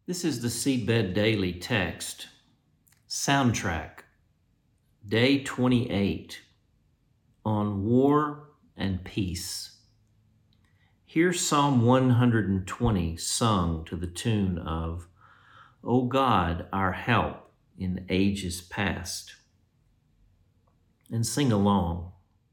This is the Seedbed Daily text, soundtrack, day 28, on war and peace. Hear Psalm 120 sung to the tune of, O God, our help in ages past, and sing along.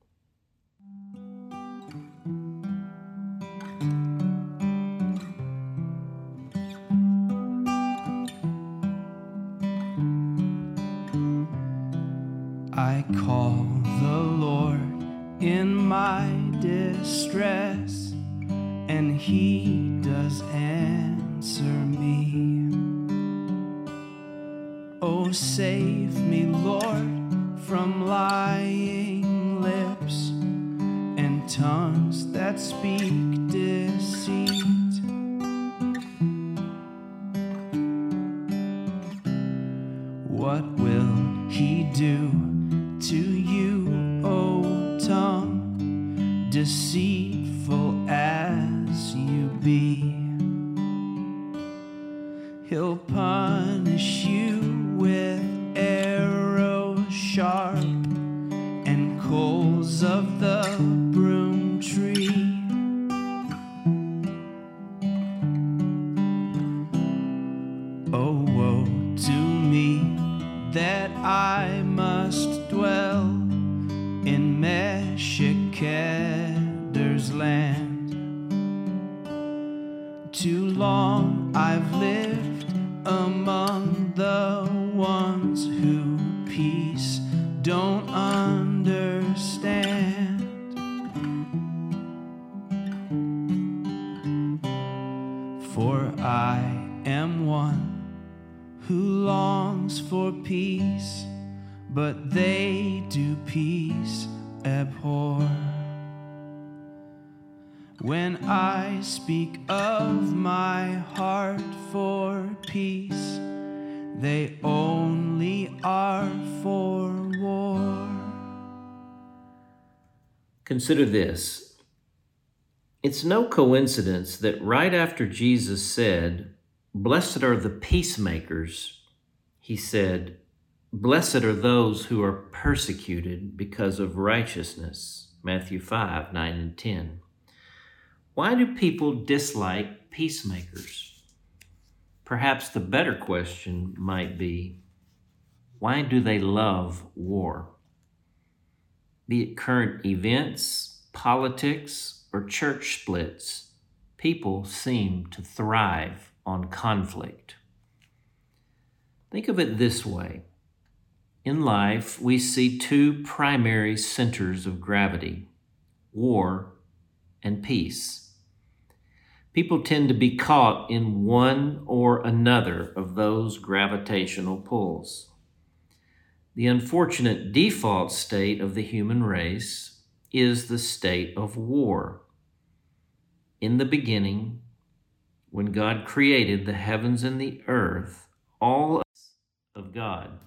I call the Lord in my distress, and He does answer me. Oh, save me, Lord, from lying lips and tongues that speak deceit. What will He do to you, O tongue, deceitful as you be? He'll punish you with arrows sharp and coals of the broom tree. Oh, woe to me that I must dwell in Meshecheder's land. Too long I've lived among the ones who peace don't understand. For I am one who longs for peace, but they do peace abhor. When I speak of my heart for peace, they only are for war. Consider this. It's no coincidence that right after Jesus said, "Blessed are the peacemakers," he said, "Blessed are those who are persecuted because of righteousness." Matthew 5, 9 and 10. Why do people dislike peacemakers? Perhaps the better question might be, why do they love war? Be it current events, politics, or church splits, people seem to thrive on conflict. Think of it this way. In life, we see two primary centers of gravity, war and peace. People tend to be caught in one or another of those gravitational pulls. The unfortunate default state of the human race is the state of war. In the beginning, when God created the heavens and the earth, all of God.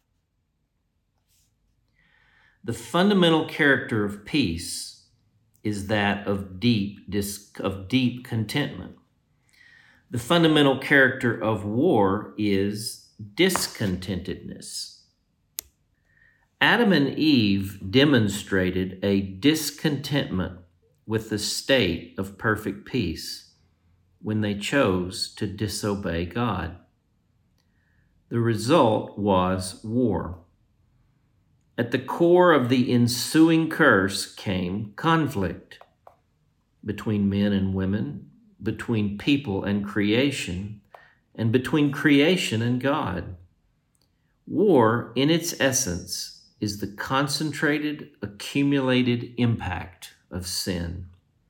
The fundamental character of peace is that of deep contentment. The fundamental character of war is discontentedness. Adam and Eve demonstrated a discontentment with the state of perfect peace when they chose to disobey God. The result was war. At the core of the ensuing curse came conflict between men and women, between people and creation, and between creation and God. War, in its essence, is the concentrated, accumulated impact of sin.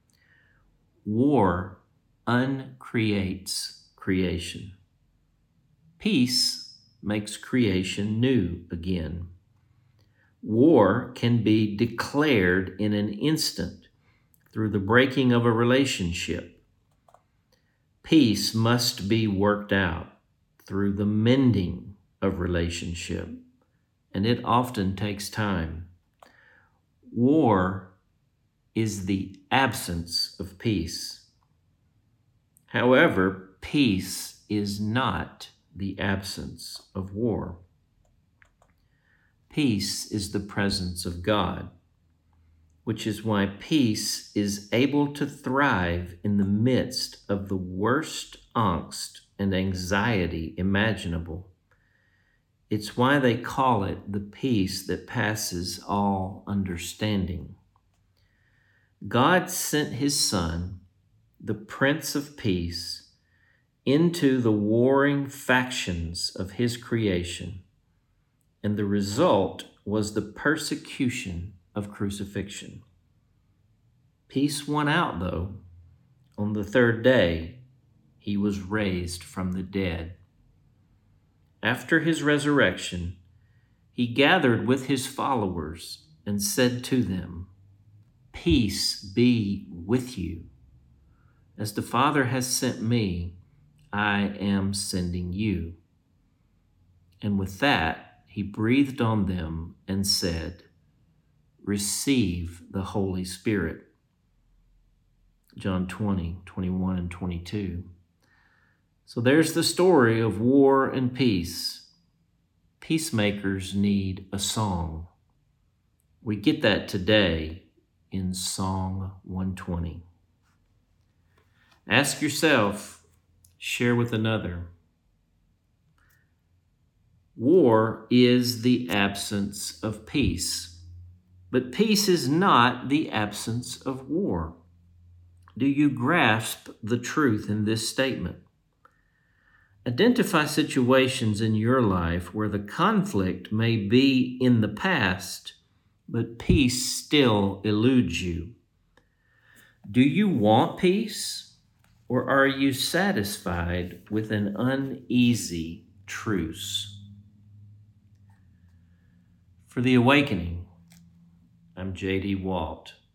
War uncreates creation. Peace makes creation new again. War can be declared in an instant through the breaking of a relationship. Peace must be worked out through the mending of relationship, and it often takes time. War is the absence of peace. However, peace is not the absence of war. Peace is the presence of God, which is why peace is able to thrive in the midst of the worst angst and anxiety imaginable. It's why they call it the peace that passes all understanding. God sent his Son, the Prince of Peace, into the warring factions of his creation, and the result was the persecution of crucifixion. Peace won out, though. On the third day, he was raised from the dead. After his resurrection, he gathered with his followers and said to them, "Peace be with you. As the Father has sent me, I am sending you." And with that, he breathed on them and said, "Receive the Holy Spirit." John 20:21 and 22. So there's the story of war and peace. Peacemakers need a song. We get that today in Song 120. Ask yourself, share with another. War is the absence of peace, but peace is not the absence of war. Do you grasp the truth in this statement? Identify situations in your life where the conflict may be in the past, but peace still eludes you. Do you want peace, or are you satisfied with an uneasy truce? For The Awakening, I'm J.D. Walt.